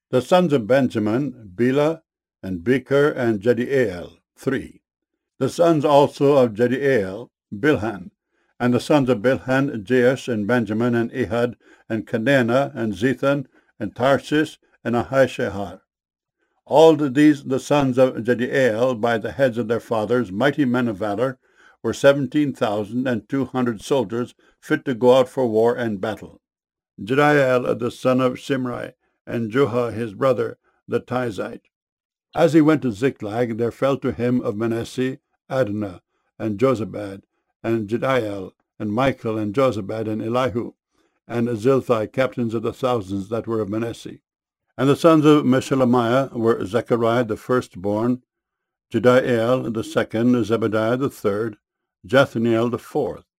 The sons of Benjamin, Bela, and Becher, and Jediael, 3. The sons also of Jediael, Bilhan. And the sons of Bilhan, Jeush, and Benjamin, and Ehud, and Kenana, and Zethan, and Tarshish, and Ahishahar. All these the sons of Jediael, by the heads of their fathers, mighty men of valor, were 17,200 soldiers, fit to go out for war and battle. Jediael, the son of Shimri, and Joah his brother, the Tizite. As he went to Ziklag, there fell to him of Manasseh Adnah, and Jozabad, and Jediael, and Michael, and Jozabad, and Elihu, and Zilthai, captains of the thousands that were of Manasseh. And the sons of Meshelemiah were Zechariah the firstborn, Jediael the second, Zebadiah the third, Jethniel the fourth.